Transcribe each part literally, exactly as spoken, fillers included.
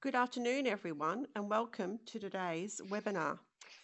Good afternoon, everyone, and welcome to today's webinar.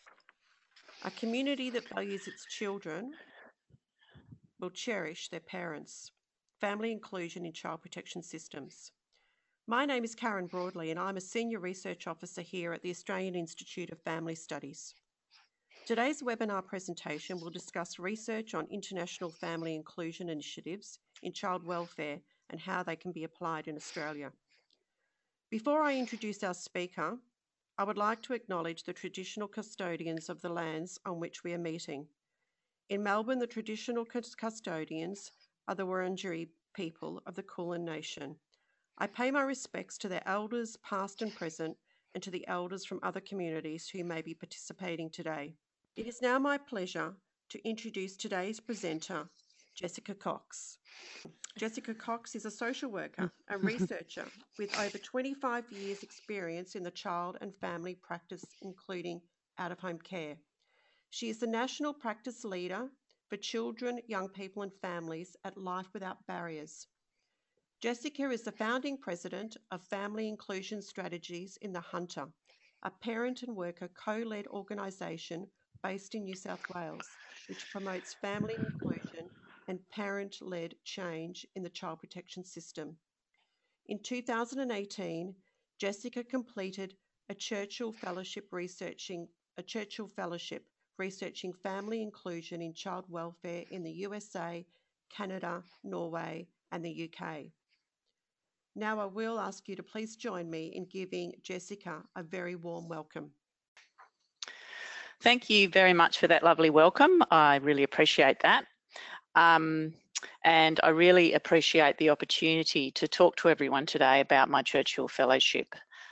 A community that values its children will cherish their parents. Family inclusion in child protection systems. My name is Karen Broadley, and I'm a Senior Research Officer here at the Australian Institute of Family Studies. Today's webinar presentation will discuss research on international family inclusion initiatives in child welfare and how they can be applied in Australia. Before I introduce our speaker, I would like to acknowledge the traditional custodians of the lands on which we are meeting. In Melbourne, the traditional custodians are the Wurundjeri people of the Kulin Nation. I pay my respects to their elders, past and present, and to the elders from other communities who may be participating today. It is now my pleasure to introduce today's presenter, Jessica Cox. Jessica Cox is a social worker and researcher with over twenty-five years experience in the child and family practice, including out-of-home care. She is the national practice leader for children, young people and families at Life Without Barriers. Jessica is the founding president of Family Inclusion Strategies in the Hunter, a parent and worker co-led organisation based in New South Wales, which promotes family inclusion and parent-led change in the child protection system. In two thousand eighteen, Jessica completed a Churchill Fellowship researching a Churchill Fellowship researching family inclusion in child welfare in the U S A, Canada, Norway, and the U K. Now I will ask you to please join me in giving Jessica a very warm welcome. Thank you very much for that lovely welcome. I really appreciate that. Um, and I really appreciate the opportunity to talk to everyone today about my Churchill Fellowship.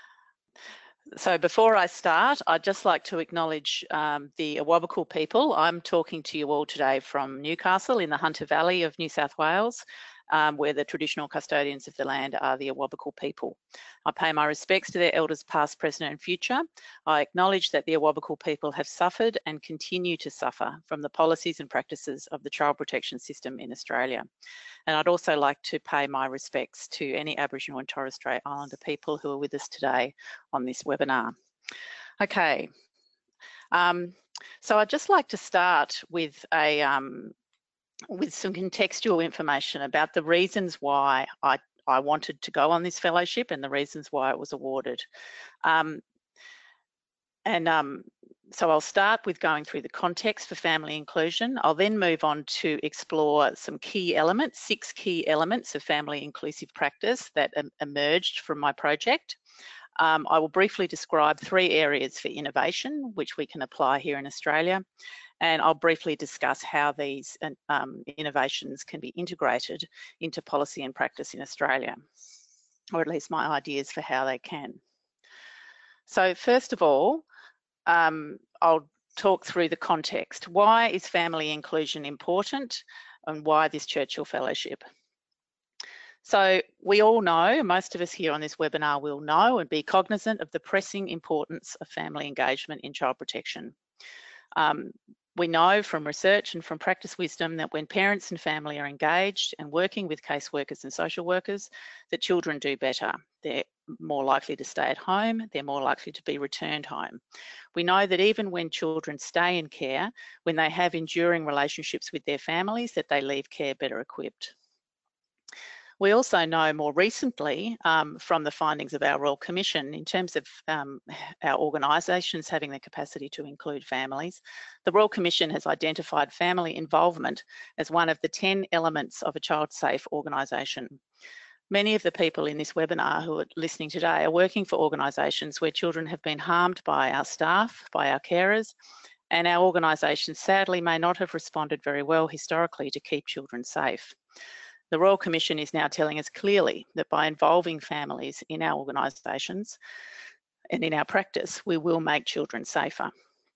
So before I start, I'd just like to acknowledge um, the Awabakal people. I'm talking to you all today from Newcastle in the Hunter Valley of New South Wales, um, where the traditional custodians of the land are the Awabakal people. I pay my respects to their elders past, present and future. I acknowledge that the Awabakal people have suffered and continue to suffer from the policies and practices of the child protection system in Australia. And I'd also like to pay my respects to any Aboriginal and Torres Strait Islander people who are with us today on this webinar. Okay, um, so I'd just like to start with a um, with some contextual information about the reasons why I, I wanted to go on this fellowship and the reasons why it was awarded. Um, and um, so I'll start with going through the context for family inclusion. I'll then move on to explore some key elements, six key elements of family inclusive practice that um, emerged from my project. Um, I will briefly describe three areas for innovation, which we can apply here in Australia. And I'll briefly discuss how these um, innovations can be integrated into policy and practice in Australia, or at least my ideas for how they can. So first of all, um, I'll talk through the context. Why is family inclusion important and why this Churchill Fellowship? So we all know, most of us here on this webinar will know and be cognizant of the pressing importance of family engagement in child protection. Um, We know from research and from practice wisdom that when parents and family are engaged and working with caseworkers and social workers, that children do better. They're more likely to stay at home, they're more likely to be returned home. We know that even when children stay in care, when they have enduring relationships with their families, that they leave care better equipped. We also know more recently um, from the findings of our Royal Commission in terms of um, our organisations having the capacity to include families, the Royal Commission has identified family involvement as one of the ten elements of a child-safe organisation. Many of the people in this webinar who are listening today are working for organisations where children have been harmed by our staff, by our carers, and our organisations sadly may not have responded very well historically to keep children safe. The Royal Commission is now telling us clearly that by involving families in our organisations and in our practice, we will make children safer.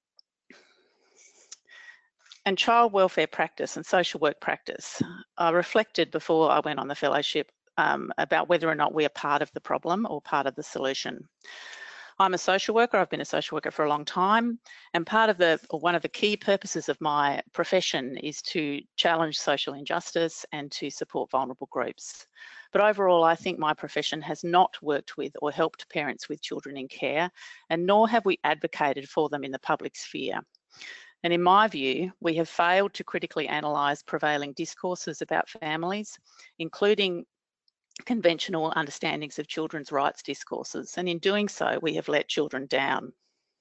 And child welfare practice and social work practice, I reflected before I went on the fellowship um, about whether or not we are part of the problem or part of the solution. I'm a social worker, I've been a social worker for a long time, and part of the, or one of the key purposes of my profession is to challenge social injustice and to support vulnerable groups. But overall, I think my profession has not worked with or helped parents with children in care, and nor have we advocated for them in the public sphere. And in my view, we have failed to critically analyse prevailing discourses about families, including conventional understandings of children's rights discourses. And in doing so, we have let children down.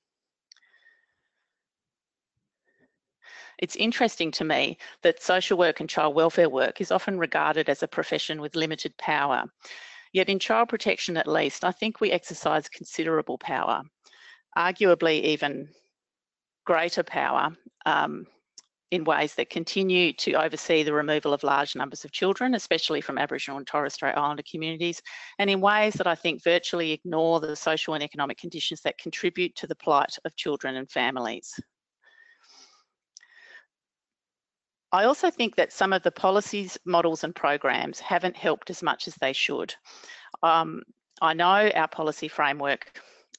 It's interesting to me that social work and child welfare work is often regarded as a profession with limited power. Yet in child protection at least, I think we exercise considerable power, arguably even greater power um, in ways that continue to oversee the removal of large numbers of children, especially from Aboriginal and Torres Strait Islander communities, and in ways that I think virtually ignore the social and economic conditions that contribute to the plight of children and families. I also think that some of the policies, models and programs haven't helped as much as they should. Um, I know our policy framework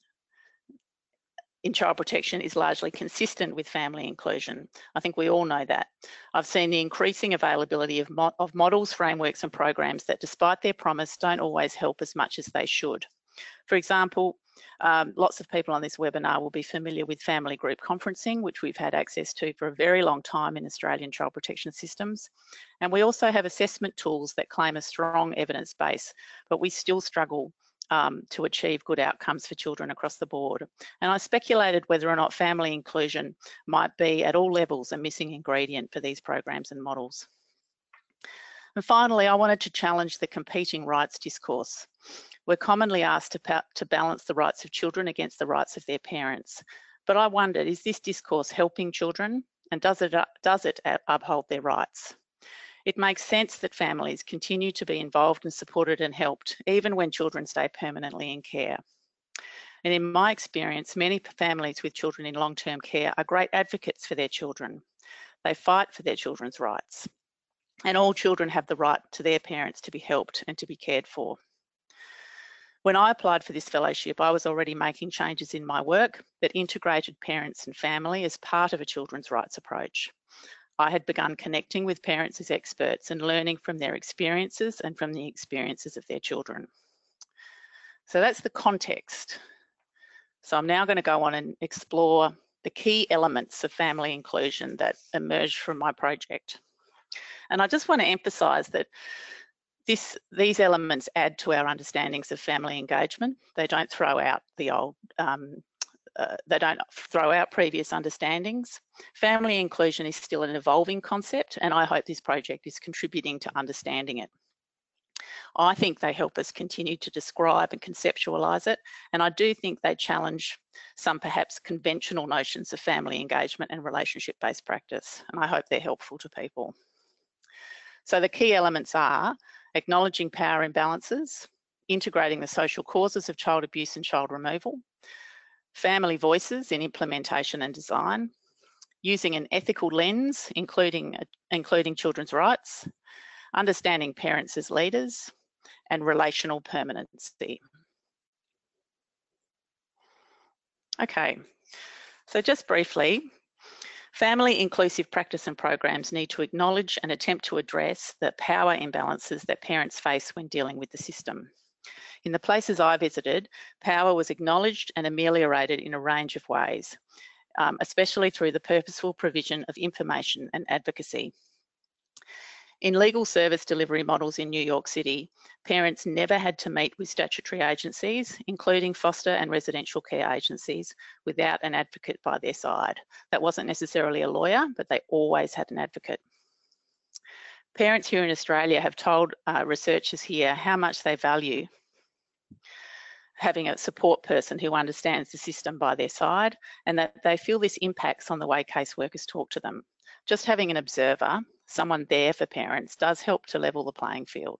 in child protection is largely consistent with family inclusion. I think we all know that. I've seen the increasing availability of, mo of models, frameworks and programs that, despite their promise, don't always help as much as they should. For example, um, lots of people on this webinar will be familiar with family group conferencing, which we've had access to for a very long time in Australian child protection systems. And we also have assessment tools that claim a strong evidence base, but we still struggle um, to achieve good outcomes for children across the board. And I speculated whether or not family inclusion might be at all levels a missing ingredient for these programs and models. And finally, I wanted to challenge the competing rights discourse. We're commonly asked to, to balance the rights of children against the rights of their parents. But I wondered, is this discourse helping children, and does it, does it uphold their rights? It makes sense that families continue to be involved and supported and helped, even when children stay permanently in care. And in my experience, many families with children in long-term care are great advocates for their children. They fight for their children's rights. And all children have the right to their parents to be helped and to be cared for. When I applied for this fellowship, I was already making changes in my work that integrated parents and family as part of a children's rights approach. I had begun connecting with parents as experts and learning from their experiences and from the experiences of their children. So that's the context. So I'm now going to go on and explore the key elements of family inclusion that emerged from my project. And I just want to emphasise that This, these elements add to our understandings of family engagement. They don't throw out the old, um, uh, they don't throw out previous understandings. Family inclusion is still an evolving concept, and I hope this project is contributing to understanding it. I think they help us continue to describe and conceptualise it, and I do think they challenge some perhaps conventional notions of family engagement and relationship-based practice, and I hope they're helpful to people. So the key elements are acknowledging power imbalances, integrating the social causes of child abuse and child removal, family voices in implementation and design, using an ethical lens, including, including children's rights, understanding parents as leaders, and relational permanency. Okay, so just briefly, family inclusive practice and programs need to acknowledge and attempt to address the power imbalances that parents face when dealing with the system. In the places I visited, power was acknowledged and ameliorated in a range of ways, um, especially through the purposeful provision of information and advocacy. In legal service delivery models in New York City, parents never had to meet with statutory agencies, including foster and residential care agencies, without an advocate by their side. That wasn't necessarily a lawyer, but they always had an advocate. Parents here in Australia have told uh, researchers here how much they value having a support person who understands the system by their side, and that they feel this impacts on the way caseworkers talk to them. Just having an observer, someone there for parents, does help to level the playing field.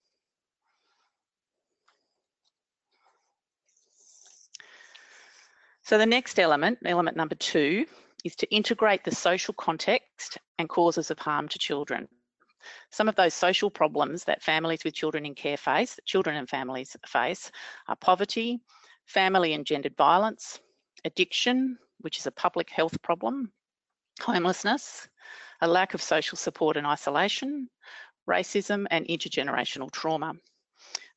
So the next element, element number two, is to integrate the social context and causes of harm to children. Some of those social problems that families with children in care face, children and families face, are poverty, family and gendered violence, addiction, which is a public health problem, homelessness, a lack of social support and isolation, racism and intergenerational trauma.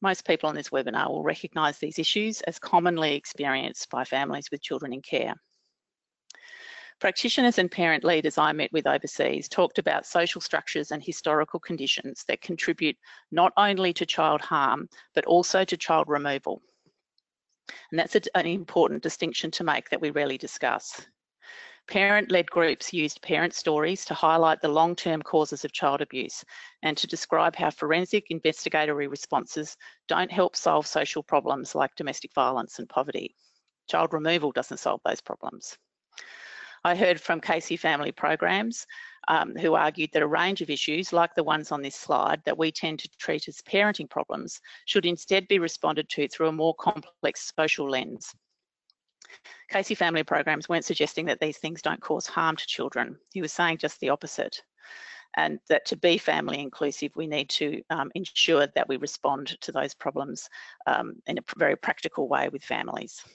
Most people on this webinar will recognise these issues as commonly experienced by families with children in care. Practitioners and parent leaders I met with overseas talked about social structures and historical conditions that contribute not only to child harm, but also to child removal. And that's a, an important distinction to make that we rarely discuss. Parent-led groups used parent stories to highlight the long-term causes of child abuse and to describe how forensic investigatory responses don't help solve social problems like domestic violence and poverty. Child removal doesn't solve those problems. I heard from Casey Family Programs um, who argued that a range of issues, like the ones on this slide, that we tend to treat as parenting problems, should instead be responded to through a more complex social lens. Casey Family Programs weren't suggesting that these things don't cause harm to children. He was saying just the opposite, and that to be family inclusive, we need to um, ensure that we respond to those problems um, in a very practical way with families.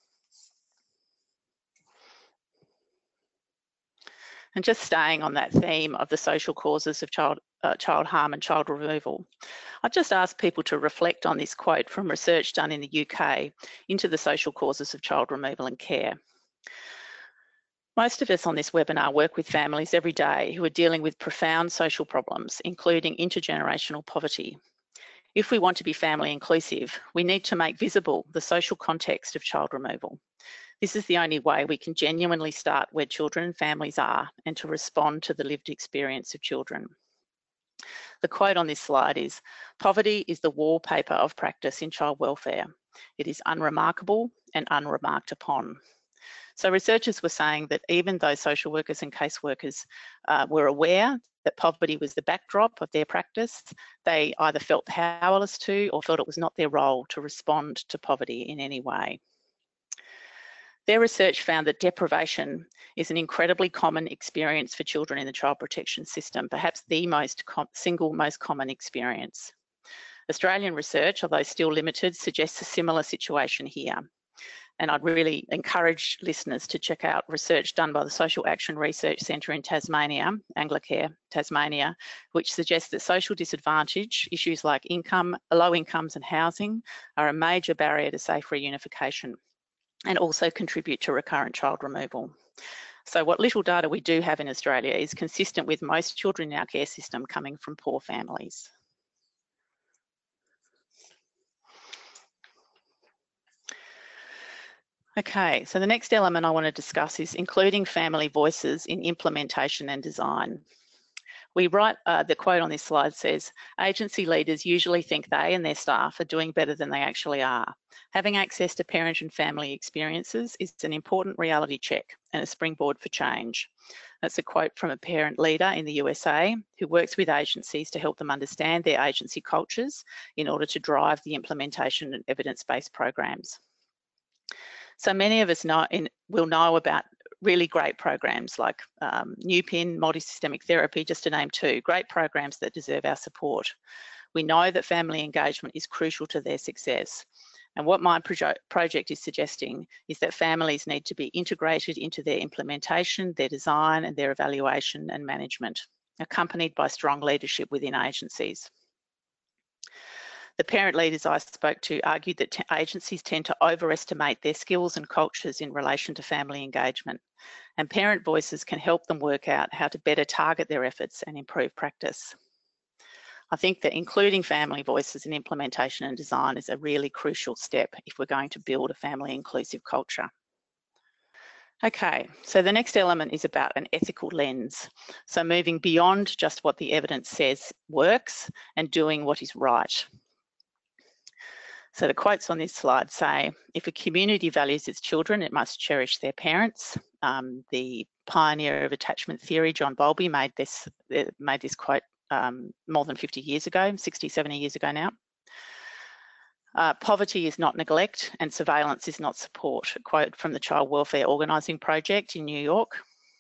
And just staying on that theme of the social causes of child, uh, child harm and child removal, I've just asked people to reflect on this quote from research done in the U K into the social causes of child removal and care. Most of us on this webinar work with families every day who are dealing with profound social problems, including intergenerational poverty. If we want to be family inclusive, we need to make visible the social context of child removal. This is the only way we can genuinely start where children and families are and to respond to the lived experience of children. The quote on this slide is, "Poverty is the wallpaper of practice in child welfare. It is unremarkable and unremarked upon." So researchers were saying that even though social workers and caseworkers uh, were aware that poverty was the backdrop of their practice, they either felt powerless to or felt it was not their role to respond to poverty in any way. Their research found that deprivation is an incredibly common experience for children in the child protection system, perhaps the most single most common experience. Australian research, although still limited, suggests a similar situation here. And I'd really encourage listeners to check out research done by the Social Action Research Centre in Tasmania, Anglicare, Tasmania, which suggests that social disadvantage, issues like income, low incomes and housing, are a major barrier to safe reunification, and also contribute to recurrent child removal. So what little data we do have in Australia is consistent with most children in our care system coming from poor families. Okay, so the next element I want to discuss is including family voices in implementation and design. We write, uh, the quote on this slide says, "Agency leaders usually think they and their staff are doing better than they actually are. Having access to parent and family experiences is an important reality check and a springboard for change." That's a quote from a parent leader in the U S A who works with agencies to help them understand their agency cultures in order to drive the implementation of evidence-based programs. So many of us know, in, will know about really great programs like um, New Pin, multisystemic therapy, just to name two, great programs that deserve our support. We know that family engagement is crucial to their success. And what my proje- project is suggesting is that families need to be integrated into their implementation, their design, and their evaluation and management, accompanied by strong leadership within agencies. The parent leaders I spoke to argued that agencies tend to overestimate their skills and cultures in relation to family engagement, and parent voices can help them work out how to better target their efforts and improve practice. I think that including family voices in implementation and design is a really crucial step if we're going to build a family inclusive culture. Okay, so the next element is about an ethical lens. So moving beyond just what the evidence says works and doing what is right. So the quotes on this slide say, "If a community values its children, it must cherish their parents." Um, the pioneer of attachment theory, John Bowlby, made this, made this quote um, more than fifty years ago, sixty, seventy years ago now. Uh, "Poverty is not neglect and surveillance is not support." A quote from the Child Welfare Organising Project in New York.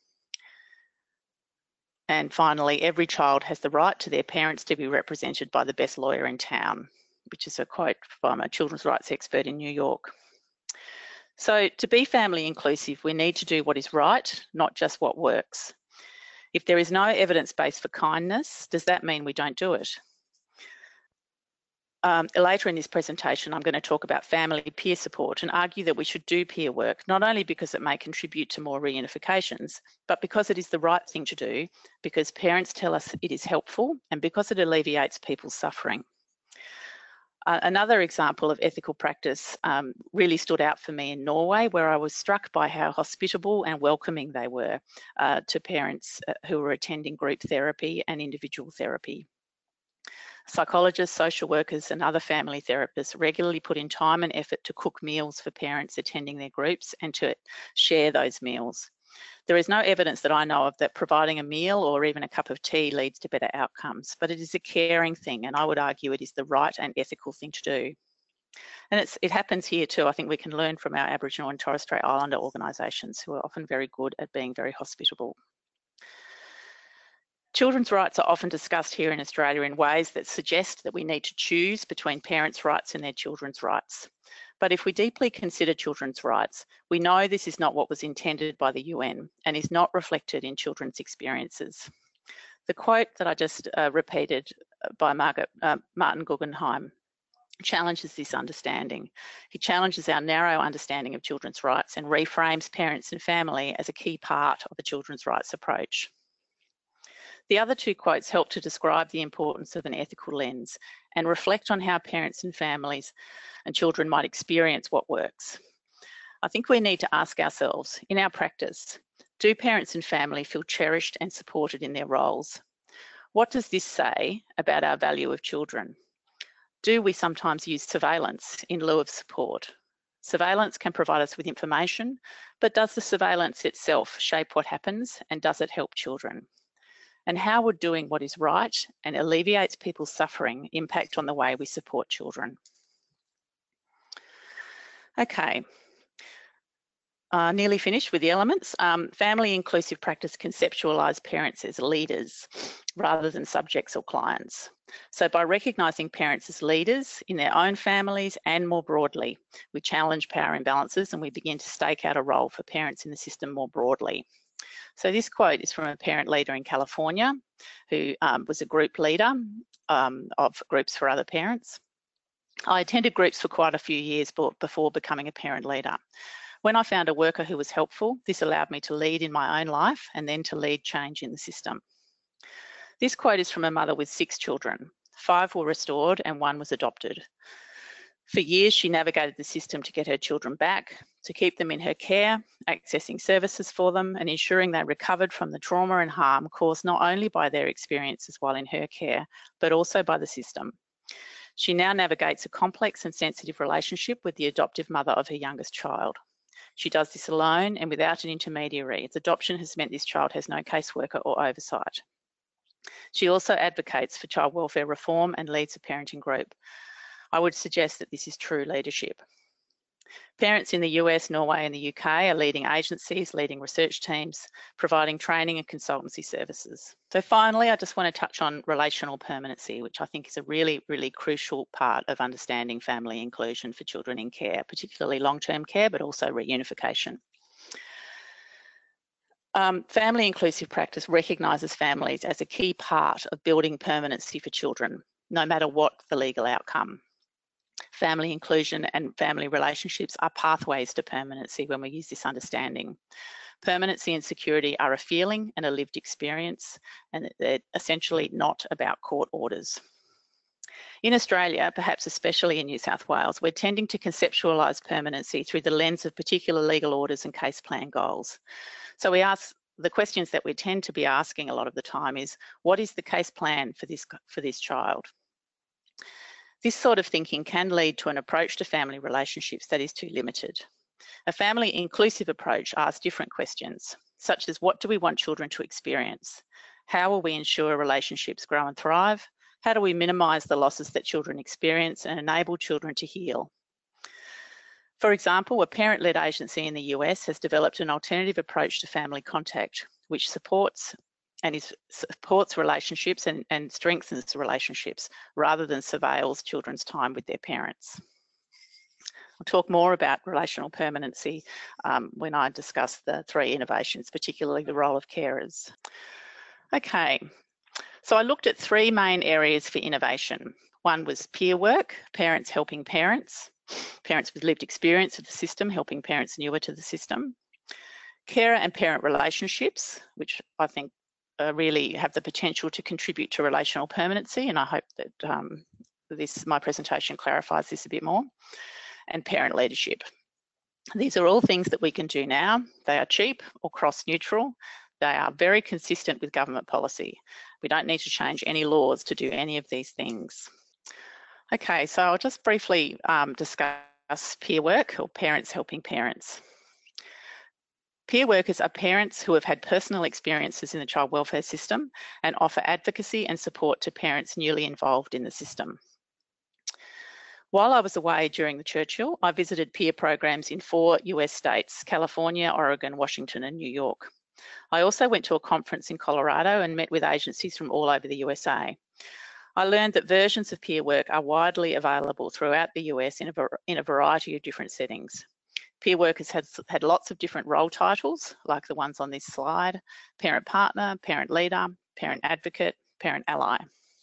And finally, "Every child has the right to their parents to be represented by the best lawyer in town," which is a quote from a children's rights expert in New York. So to be family inclusive, we need to do what is right, not just what works. If there is no evidence base for kindness, does that mean we don't do it? Um, later in this presentation, I'm going to talk about family peer support and argue that we should do peer work, not only because it may contribute to more reunifications, but because it is the right thing to do, because parents tell us it is helpful, and because it alleviates people's suffering. Uh, another example of ethical practice um, really stood out for me in Norway, where I was struck by how hospitable and welcoming they were uh, to parents uh, who were attending group therapy and individual therapy. Psychologists, social workers and other family therapists regularly put in time and effort to cook meals for parents attending their groups and to share those meals. There is no evidence that I know of that providing a meal or even a cup of tea leads to better outcomes, but it is a caring thing, and I would argue it is the right and ethical thing to do. And it's, it happens here too. I think we can learn from our Aboriginal and Torres Strait Islander organisations, who are often very good at being very hospitable. Children's rights are often discussed here in Australia in ways that suggest that we need to choose between parents' rights and their children's rights. But if we deeply consider children's rights, we know this is not what was intended by the U N and is not reflected in children's experiences. The quote that I just uh, repeated by Margaret, uh, Martin Guggenheim challenges this understanding. He challenges our narrow understanding of children's rights and reframes parents and family as a key part of a children's rights approach. The other two quotes help to describe the importance of an ethical lens and reflect on how parents and families and children might experience what works. I think we need to ask ourselves, in our practice, do parents and family feel cherished and supported in their roles? What does this say about our value of children? Do we sometimes use surveillance in lieu of support? Surveillance can provide us with information, but does the surveillance itself shape what happens, and does it help children? And how would doing what is right and alleviates people's suffering impact on the way we support children? Okay, uh, nearly finished with the elements. Um, family inclusive practice conceptualise parents as leaders rather than subjects or clients. So by recognising parents as leaders in their own families and more broadly, we challenge power imbalances and we begin to stake out a role for parents in the system more broadly. So this quote is from a parent leader in California who um, was a group leader um, of groups for other parents. I attended groups for quite a few years before becoming a parent leader. When I found a worker who was helpful, this allowed me to lead in my own life and then to lead change in the system. This quote is from a mother with six children. Five were restored and one was adopted. For years, she navigated the system to get her children back, to keep them in her care, accessing services for them, and ensuring they recovered from the trauma and harm caused not only by their experiences while in her care, but also by the system. She now navigates a complex and sensitive relationship with the adoptive mother of her youngest child. She does this alone and without an intermediary, as adoption has meant this child has no caseworker or oversight. She also advocates for child welfare reform and leads a parenting group. I would suggest that this is true leadership. Parents in the U S, Norway and the U K are leading agencies, leading research teams, providing training and consultancy services. So finally, I just want to touch on relational permanency, which I think is a really, really crucial part of understanding family inclusion for children in care, particularly long-term care, but also reunification. Um, family inclusive practice recognises families as a key part of building permanency for children, no matter what the legal outcome. Family inclusion and family relationships are pathways to permanency when we use this understanding. Permanency and security are a feeling and a lived experience, and they're essentially not about court orders. In Australia, perhaps especially in New South Wales, we're tending to conceptualise permanency through the lens of particular legal orders and case plan goals. So we ask, the questions that we tend to be asking a lot of the time is, what is the case plan for this, for this child? This sort of thinking can lead to an approach to family relationships that is too limited. A family inclusive approach asks different questions, such as what do we want children to experience? How will we ensure relationships grow and thrive? How do we minimise the losses that children experience and enable children to heal? For example, a parent-led agency in the U S has developed an alternative approach to family contact, which supports and is, supports relationships and, and strengthens relationships rather than surveils children's time with their parents. I'll talk more about relational permanency um, when I discuss the three innovations, particularly the role of carers. Okay, so I looked at three main areas for innovation. One was peer work, parents helping parents, parents with lived experience of the system helping parents newer to the system. Carer and parent relationships, which I think uh, really have the potential to contribute to relational permanency, and I hope that um, this my presentation clarifies this a bit more. And parent leadership. These are all things that we can do now. They are cheap or cross-neutral. They are very consistent with government policy. We don't need to change any laws to do any of these things. Okay, so I'll just briefly um, discuss peer work, or parents helping parents. Peer workers are parents who have had personal experiences in the child welfare system and offer advocacy and support to parents newly involved in the system. While I was away during the Churchill, I visited peer programs in four U S states, California, Oregon, Washington, and New York. I also went to a conference in Colorado and met with agencies from all over the U S A. I learned that versions of peer work are widely available throughout the U S in a, in a variety of different settings. Peer workers had, had lots of different role titles, like the ones on this slide: parent partner, parent leader, parent advocate, parent ally.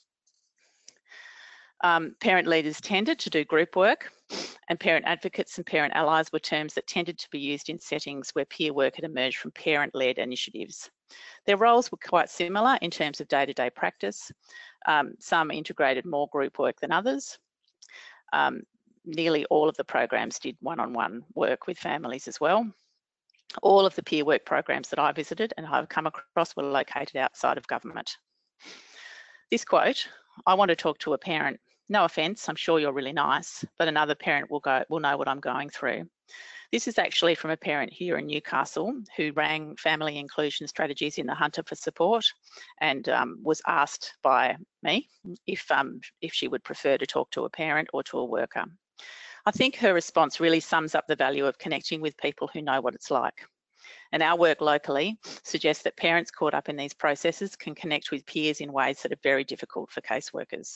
Um, parent leaders tended to do group work, and parent advocates and parent allies were terms that tended to be used in settings where peer work had emerged from parent-led initiatives. Their roles were quite similar in terms of day-to-day practice. Um, some integrated more group work than others. Um, nearly all of the programs did one-on-one work with families as well. All of the peer work programs that I visited and I've come across were located outside of government. This quote: "I want to talk to a parent. No offence, I'm sure you're really nice, but another parent will go will know what I'm going through." This is actually from a parent here in Newcastle who rang family inclusion strategies in the Hunter for support, and um, was asked by me if um, if she would prefer to talk to a parent or to a worker. I think her response really sums up the value of connecting with people who know what it's like. And our work locally suggests that parents caught up in these processes can connect with peers in ways that are very difficult for caseworkers.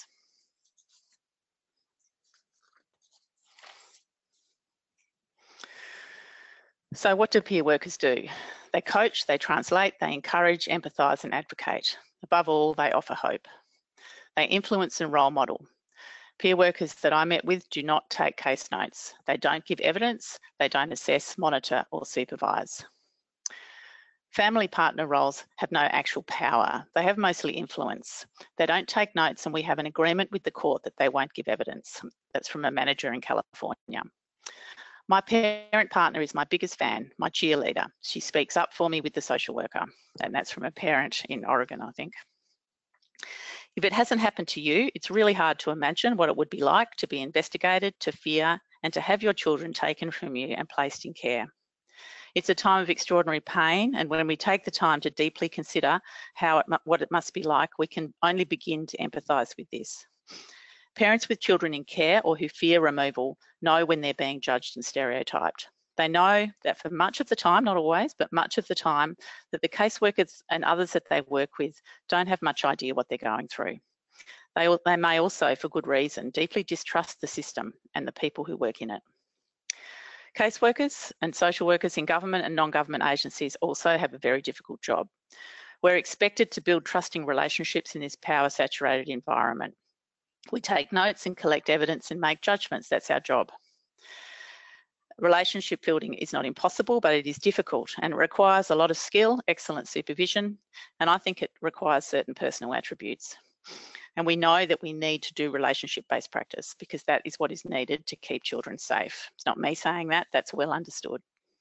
So what do peer workers do? They coach, they translate, they encourage, empathise and advocate. Above all, they offer hope. They influence and role model. Peer workers that I met with do not take case notes. They don't give evidence, they don't assess, monitor or supervise. Family partner roles have no actual power. They have mostly influence. They don't take notes, and we have an agreement with the court that they won't give evidence. That's from a manager in California. My parent partner is my biggest fan, my cheerleader. She speaks up for me with the social worker, and that's from a parent in Oregon, I think. If it hasn't happened to you, it's really hard to imagine what it would be like to be investigated, to fear, and to have your children taken from you and placed in care. It's a time of extraordinary pain, and when we take the time to deeply consider how it, what it must be like, we can only begin to empathise with this. Parents with children in care or who fear removal know when they're being judged and stereotyped. They know that for much of the time, not always, but much of the time, that the caseworkers and others that they work with don't have much idea what they're going through. They, they may also, for good reason, deeply distrust the system and the people who work in it. Caseworkers and social workers in government and non-government agencies also have a very difficult job. We're expected to build trusting relationships in this power-saturated environment. We take notes and collect evidence and make judgments. That's our job. Relationship building is not impossible, but it is difficult, and it requires a lot of skill, excellent supervision, and I think it requires certain personal attributes. And we know that we need to do relationship-based practice because that is what is needed to keep children safe. It's not me saying that, that's well understood.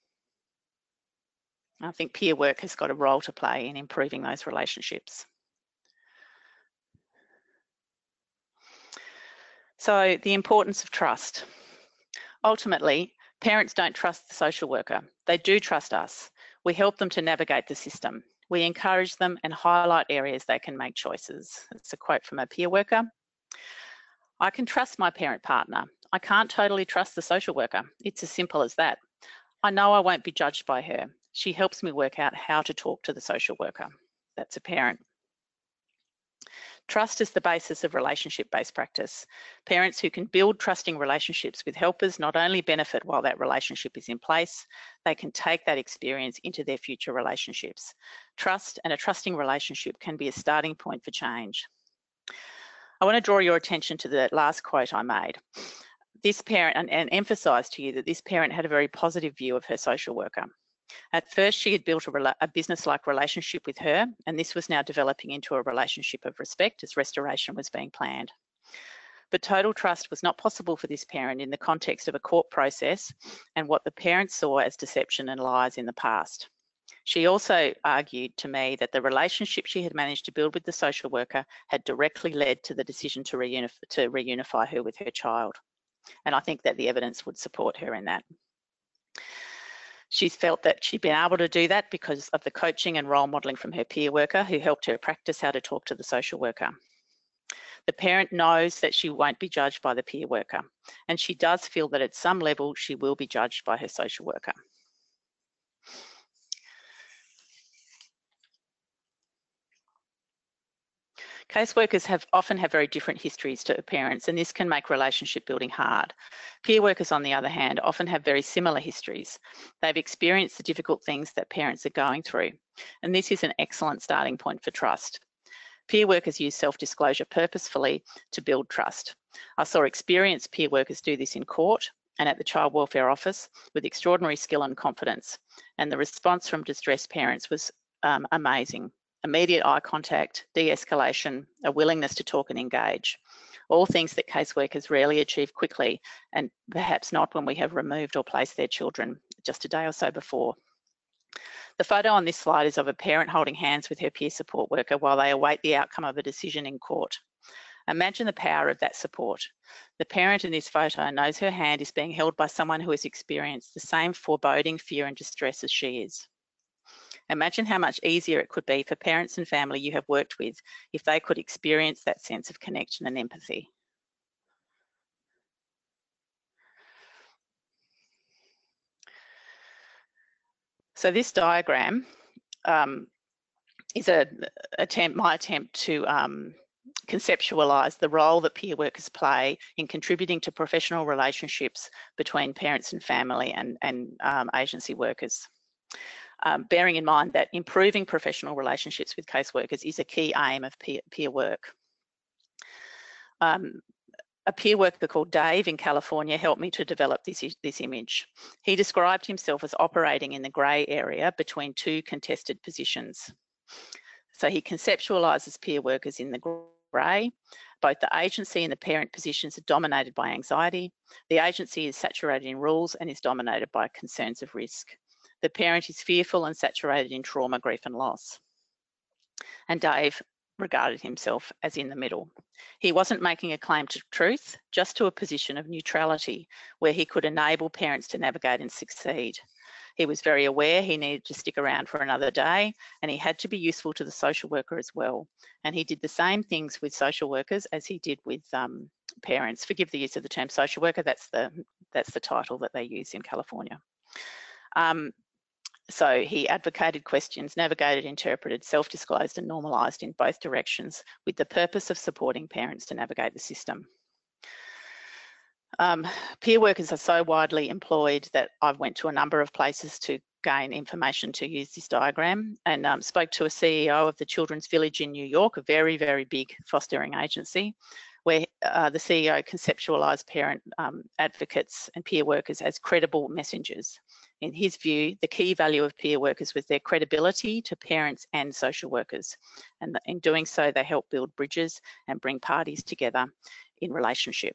I think peer work has got a role to play in improving those relationships. So the importance of trust. Ultimately, parents don't trust the social worker. They do trust us. We help them to navigate the system. We encourage them and highlight areas they can make choices. That's a quote from a peer worker. I can trust my parent partner. I can't totally trust the social worker. It's as simple as that. I know I won't be judged by her. She helps me work out how to talk to the social worker. That's a parent. Trust is the basis of relationship-based practice. Parents who can build trusting relationships with helpers not only benefit while that relationship is in place, they can take that experience into their future relationships. Trust and a trusting relationship can be a starting point for change. I want to draw your attention to the last quote I made. This parent, and, and emphasise to you that this parent had a very positive view of her social worker. At first, she had built a, a business-like relationship with her, and this was now developing into a relationship of respect as restoration was being planned. But total trust was not possible for this parent in the context of a court process and what the parent saw as deception and lies in the past. She also argued to me that the relationship she had managed to build with the social worker had directly led to the decision to, reunif to reunify her with her child. And I think that the evidence would support her in that. She's felt that she'd been able to do that because of the coaching and role modelling from her peer worker who helped her practice how to talk to the social worker. The parent knows that she won't be judged by the peer worker, and she does feel that at some level she will be judged by her social worker. Caseworkers have often have very different histories to parents, and this can make relationship building hard. Peer workers, on the other hand, often have very similar histories. They've experienced the difficult things that parents are going through, and this is an excellent starting point for trust. Peer workers use self-disclosure purposefully to build trust. I saw experienced peer workers do this in court and at the Child Welfare Office with extraordinary skill and confidence, and the response from distressed parents was um, amazing. Immediate eye contact, de-escalation, a willingness to talk and engage. All things that caseworkers rarely achieve quickly, and perhaps not when we have removed or placed their children just a day or so before. The photo on this slide is of a parent holding hands with her peer support worker while they await the outcome of a decision in court. Imagine the power of that support. The parent in this photo knows her hand is being held by someone who has experienced the same foreboding, fear and distress as she is. Imagine how much easier it could be for parents and family you have worked with if they could experience that sense of connection and empathy. So this diagram um, is a attempt, my attempt to um, conceptualise the role that peer workers play in contributing to professional relationships between parents and family and, and um, agency workers. Um, bearing in mind that improving professional relationships with caseworkers is a key aim of peer, peer work. Um, a peer worker called Dave in California helped me to develop this, this image. He described himself as operating in the grey area between two contested positions. So he conceptualises peer workers in the grey. Both the agency and the parent positions are dominated by anxiety. The agency is saturated in rules and is dominated by concerns of risk. The parent is fearful and saturated in trauma, grief and loss. And Dave regarded himself as in the middle. He wasn't making a claim to truth, just to a position of neutrality where he could enable parents to navigate and succeed. He was very aware he needed to stick around for another day, and he had to be useful to the social worker as well. And he did the same things with social workers as he did with um, parents. Forgive the use of the term social worker, that's the, that's the title that they use in California. Um, So he advocated questions, navigated, interpreted, self-disclosed and normalised in both directions with the purpose of supporting parents to navigate the system. Um, peer workers are so widely employed that I've went to a number of places to gain information to use this diagram, and um, spoke to a C E O of the Children's Village in New York, a very, very big fostering agency, where uh, the C E O conceptualised parent um, advocates and peer workers as credible messengers. In his view, the key value of peer workers was their credibility to parents and social workers. And in doing so, they help build bridges and bring parties together in relationship.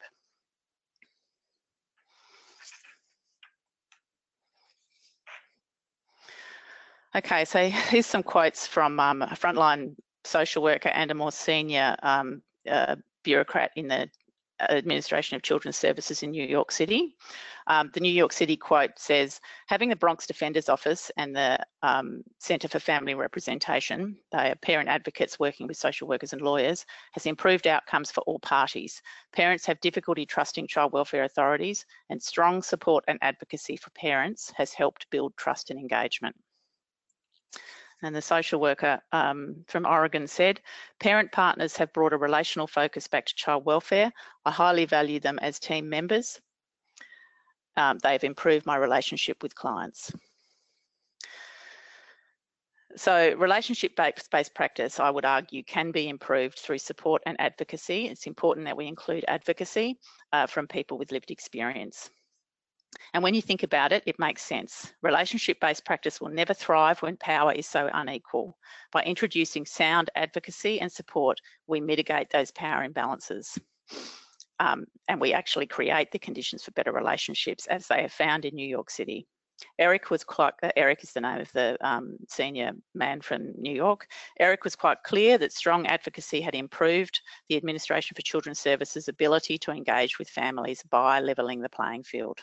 Okay, so here's some quotes from um, a frontline social worker and a more senior um, uh, bureaucrat in the Administration of Children's Services in New York City. Um, the New York City quote says, having the Bronx Defender's Office and the um, Centre for Family Representation, they are parent advocates working with social workers and lawyers, has improved outcomes for all parties. Parents have difficulty trusting child welfare authorities, and strong support and advocacy for parents has helped build trust and engagement. And the social worker um, from Oregon said, parent partners have brought a relational focus back to child welfare. I highly value them as team members. Um, they've improved my relationship with clients. So relationship-based practice, I would argue, can be improved through support and advocacy. It's important that we include advocacy uh, from people with lived experience. And when you think about it, it makes sense. Relationship-based practice will never thrive when power is so unequal. By introducing sound advocacy and support, we mitigate those power imbalances. Um, and we actually create the conditions for better relationships, as they have found in New York City. Eric was quite, uh, Eric is the name of the um, senior man from New York. Eric was quite clear that strong advocacy had improved the Administration for Children's Services' ability to engage with families by levelling the playing field.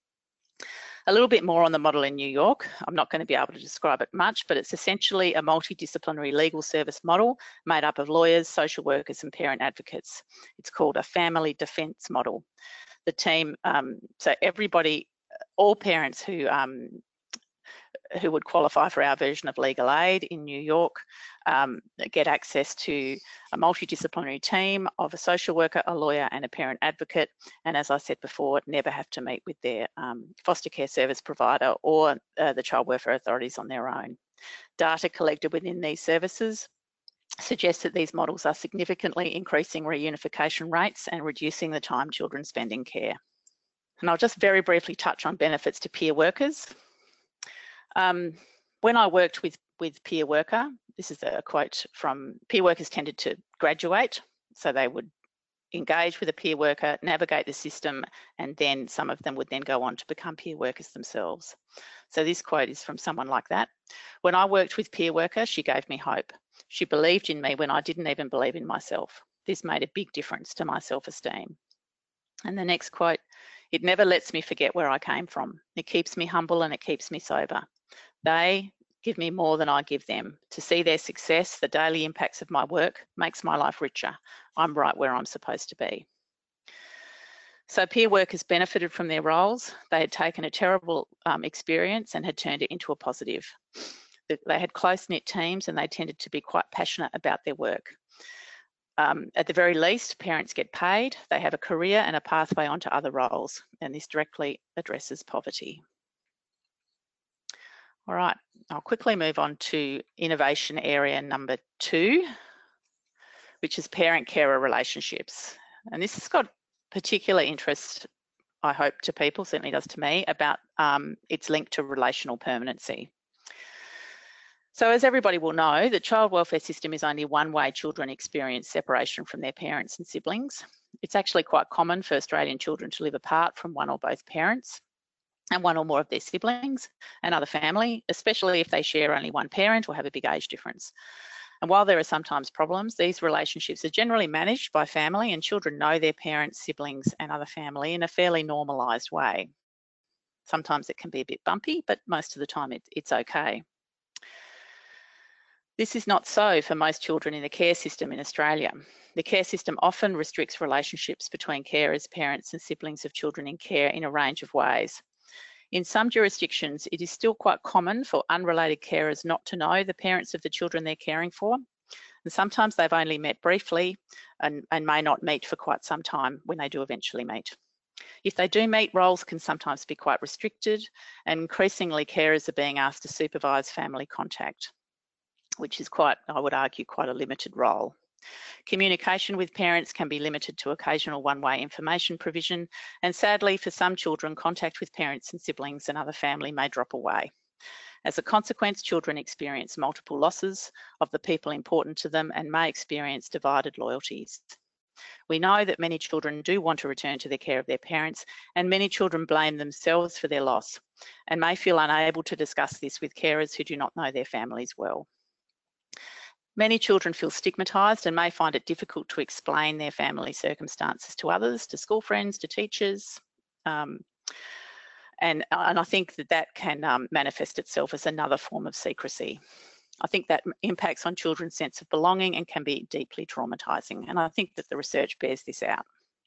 A little bit more on the model in New York. I'm not going to be able to describe it much, but it's essentially a multidisciplinary legal service model made up of lawyers, social workers and parent advocates. It's called a family defence model. The team, um, so everybody, all parents who um, who would qualify for our version of legal aid in New York um, get access to a multidisciplinary team of a social worker, a lawyer and a parent advocate. And as I said before, never have to meet with their um, foster care service provider or uh, the child welfare authorities on their own. Data collected within these services suggests that these models are significantly increasing reunification rates and reducing the time children spend in care. And I'll just very briefly touch on benefits to peer workers. Um, when I worked with, with peer worker, this is a quote from, peer workers tended to graduate, so they would engage with a peer worker, navigate the system, and then some of them would then go on to become peer workers themselves. So this quote is from someone like that. When I worked with peer worker, she gave me hope. She believed in me when I didn't even believe in myself. This made a big difference to my self-esteem. And the next quote, it never lets me forget where I came from. It keeps me humble and it keeps me sober. They give me more than I give them. To see their success, the daily impacts of my work, makes my life richer. I'm right where I'm supposed to be. So peer workers benefited from their roles. They had taken a terrible um, experience and had turned it into a positive. They had close-knit teams and they tended to be quite passionate about their work. Um, at the very least, parents get paid, they have a career and a pathway onto other roles, and this directly addresses poverty. All right, I'll quickly move on to innovation area number two, which is parent-carer relationships. And this has got particular interest, I hope, to people, certainly does to me, about um, its link to relational permanency. So as everybody will know, the child welfare system is only one way children experience separation from their parents and siblings. It's actually quite common for Australian children to live apart from one or both parents and one or more of their siblings and other family, especially if they share only one parent or have a big age difference. And while there are sometimes problems, these relationships are generally managed by family and children know their parents, siblings and other family in a fairly normalised way. Sometimes it can be a bit bumpy, but most of the time it, it's okay. This is not so for most children in the care system in Australia. The care system often restricts relationships between carers, parents and siblings of children in care in a range of ways. In some jurisdictions, it is still quite common for unrelated carers not to know the parents of the children they're caring for. And sometimes they've only met briefly and, and may not meet for quite some time when they do eventually meet. If they do meet, roles can sometimes be quite restricted, and increasingly carers are being asked to supervise family contact, which is quite, I would argue, quite a limited role. Communication with parents can be limited to occasional one-way information provision, and sadly for some children, contact with parents and siblings and other family may drop away. As a consequence, children experience multiple losses of the people important to them and may experience divided loyalties. We know that many children do want to return to the care of their parents, and many children blame themselves for their loss and may feel unable to discuss this with carers who do not know their families well. Many children feel stigmatised and may find it difficult to explain their family circumstances to others, to school friends, to teachers. Um, and, and I think that that can um, manifest itself as another form of secrecy. I think that impacts on children's sense of belonging and can be deeply traumatising. And I think that the research bears this out.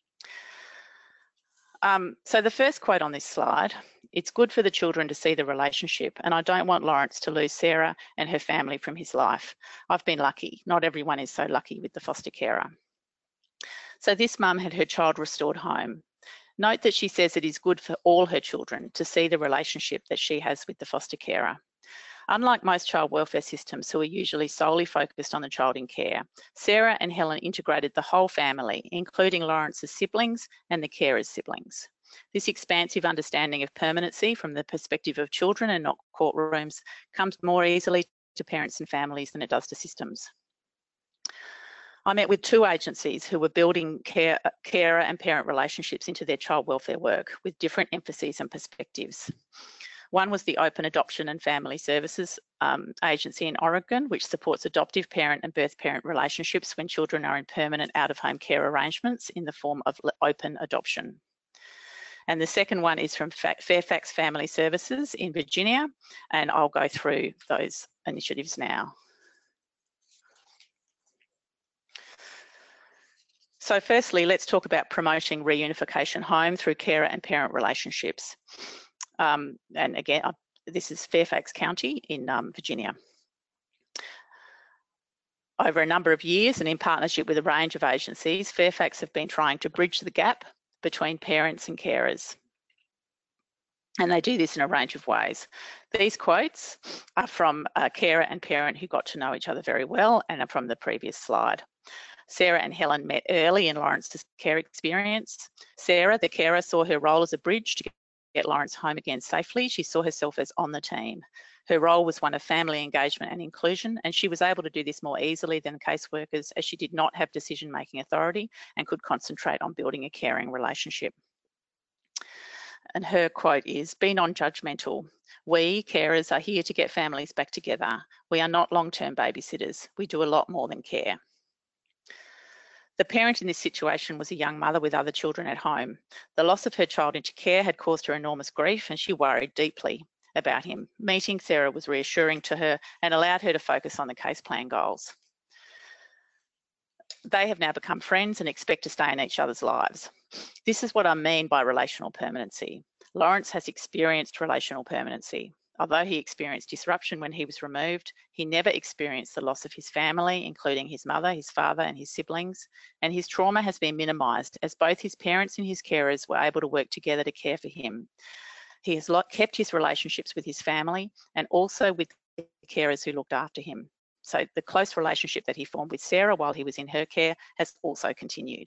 Um, so the first quote on this slide, it's good for the children to see the relationship, and I don't want Lawrence to lose Sarah and her family from his life. I've been lucky. Not everyone is so lucky with the foster carer. So this mum had her child restored home. Note that she says it is good for all her children to see the relationship that she has with the foster carer. Unlike most child welfare systems who are usually solely focused on the child in care, Sarah and Helen integrated the whole family, including Lawrence's siblings and the carer's siblings. This expansive understanding of permanency from the perspective of children and not courtrooms comes more easily to parents and families than it does to systems. I met with two agencies who were building care, carer and parent relationships into their child welfare work with different emphases and perspectives. One was the Open Adoption and Family Services um, Agency in Oregon, which supports adoptive parent and birth parent relationships when children are in permanent out-of-home care arrangements in the form of open adoption. And the second one is from Fairfax Family Services in Virginia, and I'll go through those initiatives now. So firstly, let's talk about promoting reunification home through carer and parent relationships. Um, and again, uh, this is Fairfax County in um, Virginia. Over a number of years and in partnership with a range of agencies, Fairfax have been trying to bridge the gap between parents and carers. And they do this in a range of ways. These quotes are from a carer and parent who got to know each other very well and are from the previous slide. Sarah and Helen met early in Lawrence's care experience. Sarah, the carer, saw her role as a bridge to get Lawrence home again safely. She saw herself as on the team. Her role was one of family engagement and inclusion, and she was able to do this more easily than caseworkers as she did not have decision-making authority and could concentrate on building a caring relationship. And her quote is, "Be non-judgmental. We, carers, are here to get families back together. We are not long-term babysitters. We do a lot more than care." The parent in this situation was a young mother with other children at home. The loss of her child into care had caused her enormous grief and she worried deeply about him. Meeting Sarah was reassuring to her and allowed her to focus on the case plan goals. They have now become friends and expect to stay in each other's lives. This is what I mean by relational permanency. Lawrence has experienced relational permanency. Although he experienced disruption when he was removed, he never experienced the loss of his family, including his mother, his father, and his siblings, and his trauma has been minimised as both his parents and his carers were able to work together to care for him. He has kept his relationships with his family and also with the carers who looked after him. So the close relationship that he formed with Sarah while he was in her care has also continued.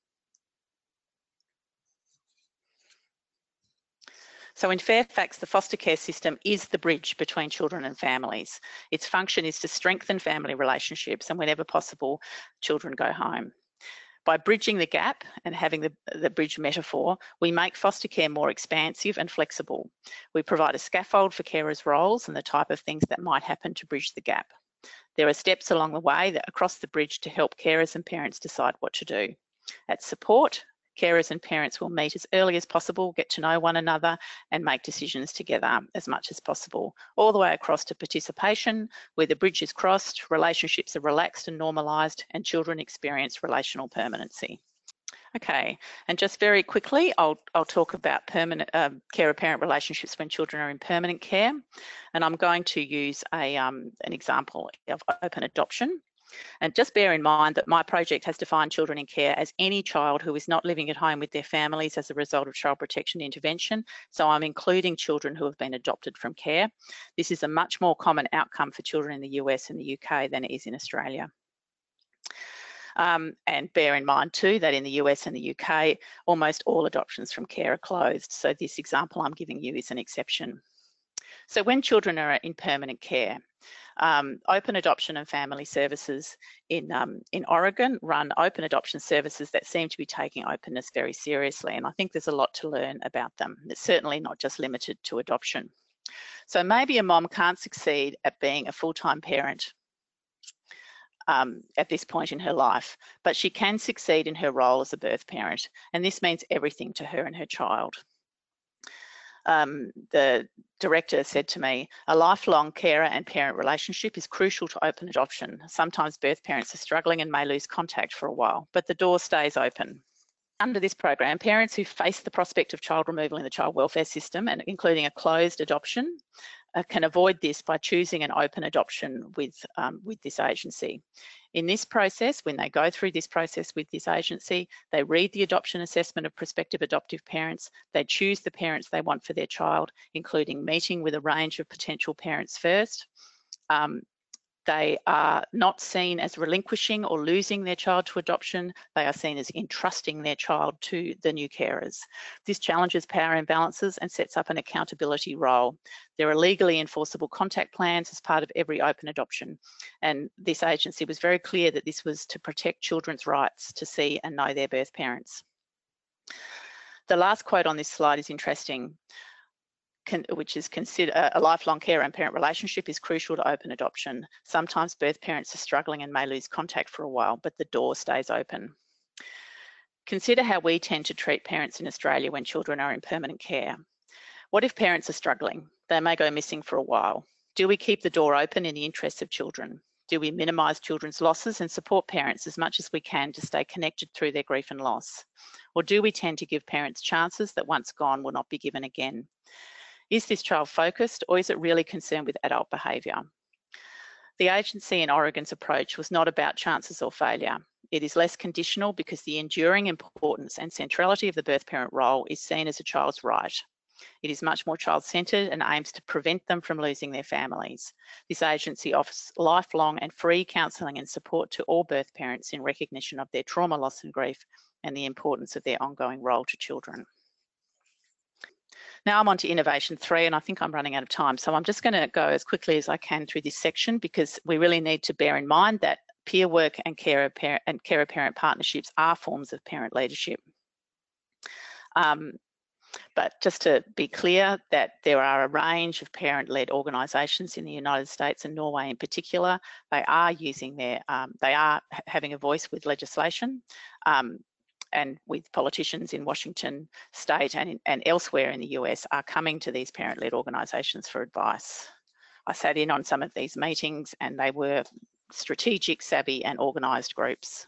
So in Fairfax, the foster care system is the bridge between children and families. Its function is to strengthen family relationships and whenever possible, children go home. By bridging the gap and having the, the bridge metaphor, we make foster care more expansive and flexible. We provide a scaffold for carers' roles and the type of things that might happen to bridge the gap. There are steps along the way that across the bridge to help carers and parents decide what to do. At support, carers and parents will meet as early as possible, get to know one another and make decisions together as much as possible, all the way across to participation, where the bridge is crossed, relationships are relaxed and normalised, and children experience relational permanency. Okay, and just very quickly, I'll, I'll talk about permanent uh, carer-parent relationships when children are in permanent care, and I'm going to use a, um, an example of open adoption. And just bear in mind that my project has defined children in care as any child who is not living at home with their families as a result of child protection intervention. So I'm including children who have been adopted from care. This is a much more common outcome for children in the U S and the U K than it is in Australia. Um, and bear in mind too that in the U S and the U K, almost all adoptions from care are closed. So this example I'm giving you is an exception. So when children are in permanent care, Um, Open Adoption and Family Services in, um, in Oregon run open adoption services that seem to be taking openness very seriously, and I think there's a lot to learn about them. It's certainly not just limited to adoption. So maybe a mom can't succeed at being a full-time parent um, at this point in her life, but she can succeed in her role as a birth parent, and this means everything to her and her child. Um, the director said to me, a lifelong carer and parent relationship is crucial to open adoption. Sometimes birth parents are struggling and may lose contact for a while, but the door stays open. Under this program, parents who face the prospect of child removal in the child welfare system, and including a closed adoption, uh, can avoid this by choosing an open adoption with, um, with this agency. In this process, when they go through this process with this agency, they read the adoption assessment of prospective adoptive parents, they choose the parents they want for their child, including meeting with a range of potential parents first. Um, They are not seen as relinquishing or losing their child to adoption. They are seen as entrusting their child to the new carers. This challenges power imbalances and sets up an accountability role. There are legally enforceable contact plans as part of every open adoption. And this agency was very clear that this was to protect children's rights to see and know their birth parents. The last quote on this slide is interesting. Can, which is consider a lifelong care and parent relationship is crucial to open adoption. Sometimes birth parents are struggling and may lose contact for a while, but the door stays open. Consider how we tend to treat parents in Australia when children are in permanent care. What if parents are struggling? They may go missing for a while. Do we keep the door open in the interests of children? Do we minimise children's losses and support parents as much as we can to stay connected through their grief and loss? Or do we tend to give parents chances that once gone will not be given again? Is this child focused, or is it really concerned with adult behaviour? The agency in Oregon's approach was not about chances or failure. It is less conditional because the enduring importance and centrality of the birth parent role is seen as a child's right. It is much more child-centred and aims to prevent them from losing their families. This agency offers lifelong and free counselling and support to all birth parents in recognition of their trauma, loss and grief and the importance of their ongoing role to children. Now I'm on to innovation three, and I think I'm running out of time. So I'm just going to go as quickly as I can through this section because we really need to bear in mind that peer work and carer parent and carer parent partnerships are forms of parent leadership. Um, but just to be clear that there are a range of parent-led organisations in the United States and Norway in particular. They are using their, um, they are having a voice with legislation. Um, and with politicians in Washington state and, and elsewhere in the U S are coming to these parent-led organisations for advice. I sat in on some of these meetings and they were strategic, savvy and organised groups.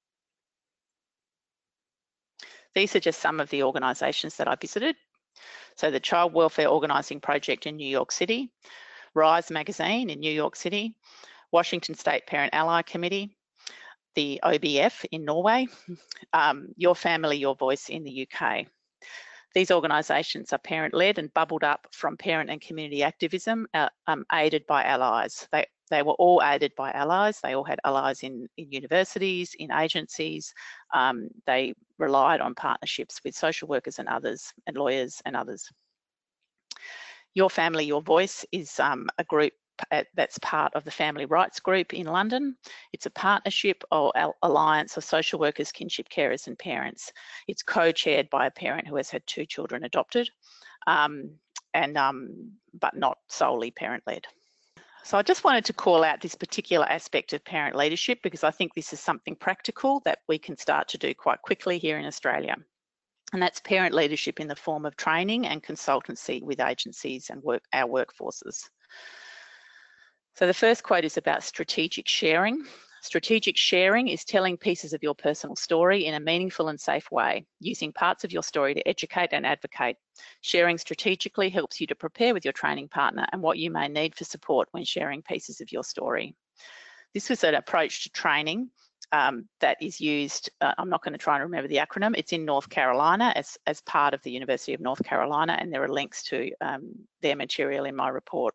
These are just some of the organisations that I visited. So the Child Welfare Organising Project in New York City, Rise Magazine in New York City, Washington State Parent Ally Committee, the O B F in Norway, um, Your Family, Your Voice in the U K. These organisations are parent-led and bubbled up from parent and community activism, uh, um, aided by allies. They, they were all aided by allies. They all had allies in, in universities, in agencies. Um, they relied on partnerships with social workers and others, and lawyers and others. Your Family, Your Voice is um, a group that's part of the Family Rights Group in London. It's a partnership or alliance of social workers, kinship carers and parents. It's co-chaired by a parent who has had two children adopted, um, and um, but not solely parent-led. So I just wanted to call out this particular aspect of parent leadership because I think this is something practical that we can start to do quite quickly here in Australia. And that's parent leadership in the form of training and consultancy with agencies and work, our workforces. So the first quote is about strategic sharing. Strategic sharing is telling pieces of your personal story in a meaningful and safe way, using parts of your story to educate and advocate. Sharing strategically helps you to prepare with your training partner and what you may need for support when sharing pieces of your story. This was an approach to training um, that is used, uh, I'm not going to try and remember the acronym, it's in North Carolina as, as part of the University of North Carolina, and there are links to um, their material in my report.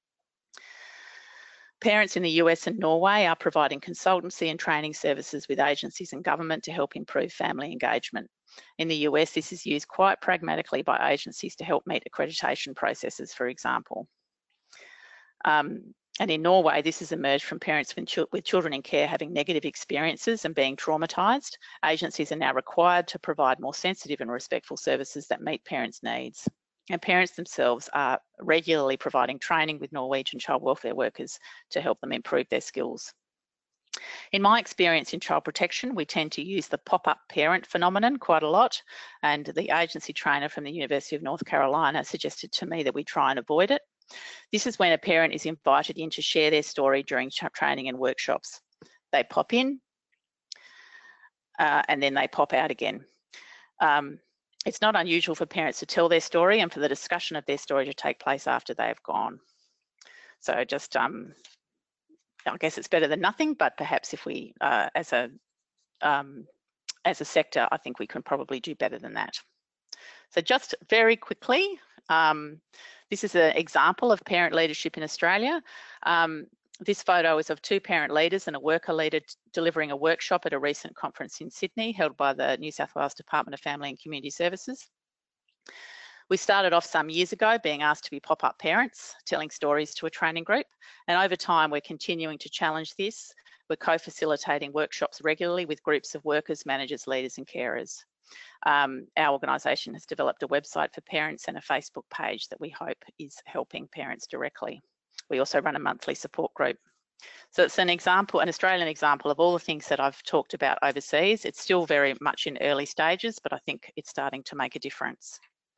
Parents in the U S and Norway are providing consultancy and training services with agencies and government to help improve family engagement. In the U S, this is used quite pragmatically by agencies to help meet accreditation processes, for example. Um, and in Norway, this has emerged from parents with, ch with children in care having negative experiences and being traumatised. Agencies are now required to provide more sensitive and respectful services that meet parents' needs. And parents themselves are regularly providing training with Norwegian child welfare workers to help them improve their skills. In my experience in child protection, we tend to use the pop-up parent phenomenon quite a lot, and the agency trainer from the University of North Carolina suggested to me that we try and avoid it. This is when a parent is invited in to share their story during training and workshops. They pop in uh, and then they pop out again. Um, It's not unusual for parents to tell their story and for the discussion of their story to take place after they have gone. So just, um, I guess it's better than nothing, but perhaps if we, uh, as a um, as a sector, I think we can probably do better than that. So just very quickly, um, this is an example of parent leadership in Australia. Um, this photo is of two parent leaders and a worker leader delivering a workshop at a recent conference in Sydney held by the New South Wales Department of Family and Community Services. We started off some years ago being asked to be pop-up parents, telling stories to a training group, and over time we're continuing to challenge this. We're co-facilitating workshops regularly with groups of workers, managers, leaders and carers. Um, our organisation has developed a website for parents and a Facebook page that we hope is helping parents directly. We also run a monthly support group. So it's an example, an Australian example of all the things that I've talked about overseas. It's still very much in early stages, but I think it's starting to make a difference.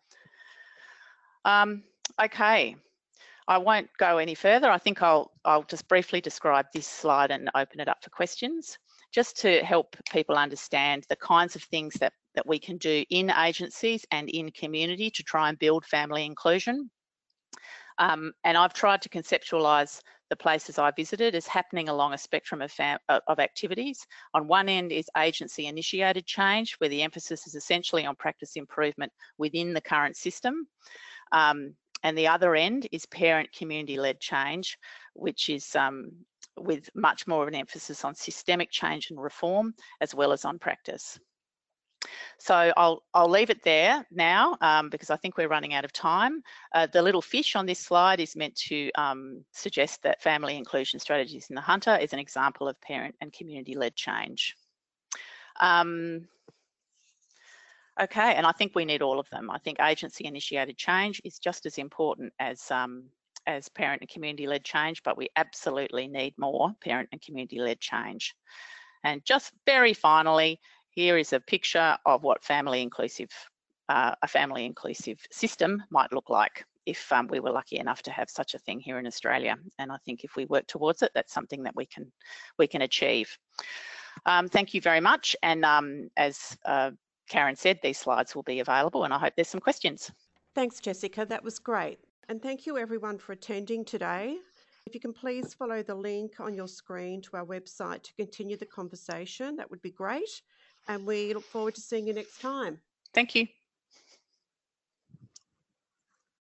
Um, okay, I won't go any further. I think I'll, I'll just briefly describe this slide and open it up for questions, just to help people understand the kinds of things that, that we can do in agencies and in community to try and build family inclusion. Um, and I've tried to conceptualise the places I visited as happening along a spectrum of, fam of activities. On one end is agency initiated change, where the emphasis is essentially on practice improvement within the current system. Um, and the other end is parent community-led change, which is um, with much more of an emphasis on systemic change and reform, as well as on practice. So I'll, I'll leave it there now um, because I think we're running out of time. Uh, the little fish on this slide is meant to um, suggest that family inclusion strategies in the Hunter is an example of parent and community-led change. Um, okay, and I think we need all of them. I think agency-initiated change is just as important as um, as parent and community-led change, but we absolutely need more parent and community-led change. And just very finally, here is a picture of what family inclusive, uh, a family inclusive system might look like if um, we were lucky enough to have such a thing here in Australia. And I think if we work towards it, that's something that we can we can achieve. Um, thank you very much. And um, as uh, Karen said, these slides will be available, and I hope there's some questions. Thanks, Jessica. That was great. And thank you everyone for attending today. If you can please follow the link on your screen to our website to continue the conversation, that would be great. And we look forward to seeing you next time. Thank you.